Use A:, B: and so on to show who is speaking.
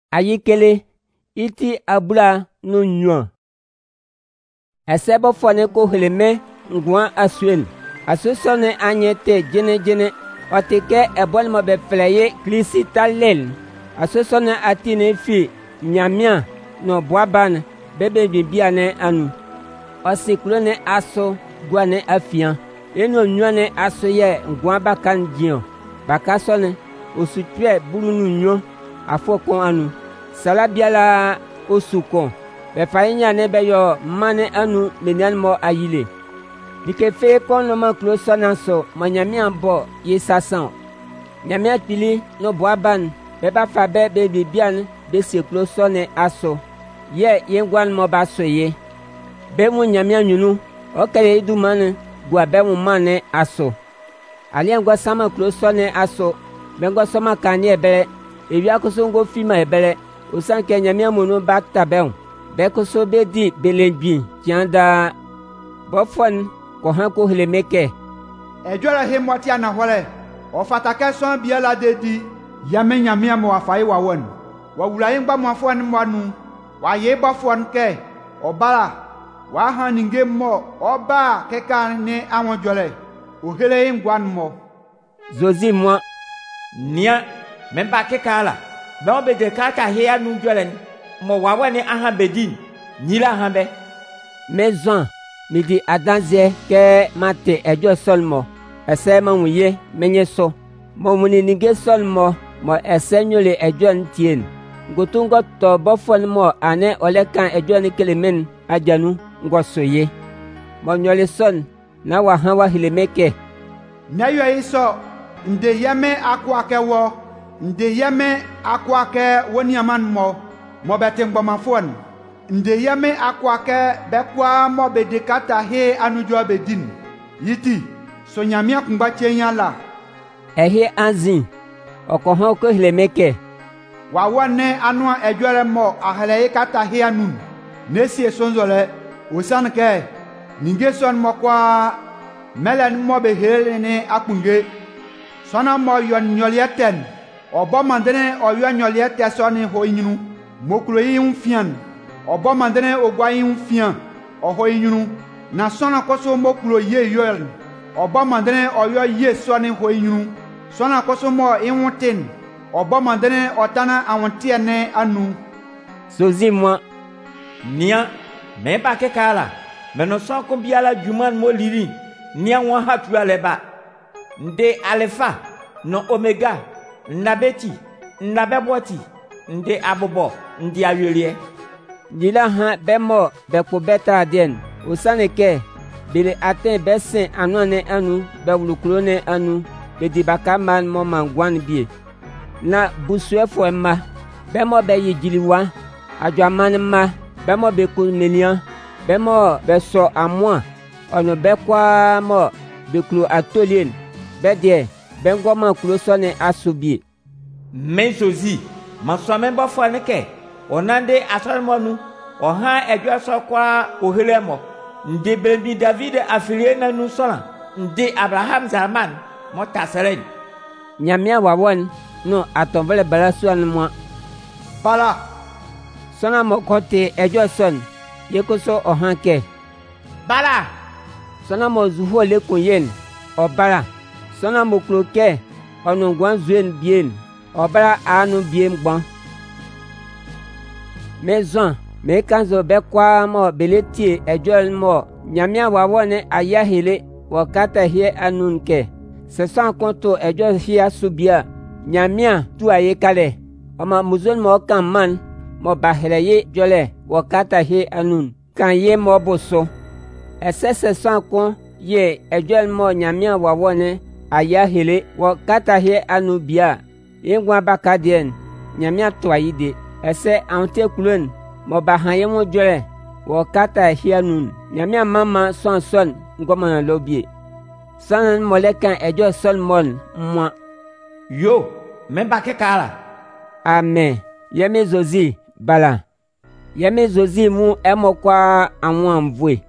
A: ayikele iti abula nu nyuan. Esebo fone ko heleme ngwan asuen. Asusone anyete jene otike ebol mo be fleye klisitalel. Asusone atine fi nyamia no boaban bebe bibiane anu. Osiklone aso guane afian. Eno nyane aso ye ngwan bakan dion. Bakasone osutue bulunu nyo afokon anu. Salabiala osukon. Befainya ne beyo mane anu menian mo ayile. Dike fe kon no man kloso nanso manyami ambo yesasan. Nyami atili no boaban beba fabe be bibian be se kloso ne aso. Ye yengwan mo basoye. Be mu nyami anyunu okele idu mane gwa be mu mane aso. Aliengwa sama kloso ne aso. Bengo soma kani ebele. Ewi akusongo fima ebele. Osanke nyami amono baktabel. Bekoso bedi belengbi tianda bofon ko hanko helemeke
B: ejora he moti ana hore o fatake son bia la dedi yame nyame mo afai wa won wa wulayin gba mo afon mo anu wa ye bofon ke obara wa han ninge mo oba kekan ni awon jole o hele ngwan mo
A: zozi mo
C: nia memba kekala ba be de kaka he anu jole mo wawane ahan bedin nyila hanbe
A: maison midi adanze ke mate ejo solmo ese manwuye menye so mo muni nige solmo mo ese nyole ejo ntien gotungo to bofon mo ane olekan ejo ni kelemen ajanu ngosoye mo nyole son na wa han wa hilemeke
B: na yo iso nde yeme akwa kewo nde yeme akwa ke woni aman mo bete ngbama fon nde yeme akwake bekwa mo be dekata he anujo bedin yiti so nyamia kungba chenya la
A: ehe anzin okohon ko hilemeke
B: wa wonne anua ejore mo ahele kata he anun nesi sonzole osanke ninge son mo kwa melen mo be helene akunge sona mo yon nyolieten obo mandene o yon nyoliete soni hoyinu mokuro yin fian obo mandene ogwa yin fian oho yinu na sona koso mokuro ye yoel obo mandene oyo ye soni ho yinu sona koso mo inwutin obo mandene otana awontie ne anu
A: sozi mo
C: nia memba kekala meno son ko biala juman mo liri nia won hatu aleba nde alpha no omega nabeti nabeboti nde abobo ndi ayelie
A: dila han bemo beko beta den osaneke bile aten besen anone anu bewulukulone anu bedibaka man mo mangwan bie na busuefo ma bemo be yijiliwa adwaman ma bemo be kulmelian bemo be so amwa ono bekwa mo be klu atolien bedie bengo man kulosone asubie
C: mensozi maswa memba fwaneke onande asalmonu oha ejo sokwa ohelemo nde bebi David afilie na nu sona nde Abraham zaman motaseren
A: nyamia wawon no atonvele balasuan mo
B: pala
A: sona mo kote ejo son yekoso ohanke
C: bala
A: sona mo zuho le kunyen obara sona mo kloke onungwan zuen bien obara anu bien gbon maison me kanzo bekwa mo beleti ejol mo nyamia wawone ayahile wakata hie anunke se san konto ejol hia subia nyamia tu ayekale oma muzon mo kan man mo bahreye jole wakata hie anun kan ye mo boso ese se san kon ye ejol mo nyamia wawone ayahile wakata hie anubia yengwa bakadien nyamia tu ayide ese ante kulon mo bahaye mo jole wakata hianun nyamia mama son ngoma lobie sanan molekan ejo solmon moi
C: yo memba kekala
A: amen yeme zozi bala yeme zozi mu emokwa awon amvwe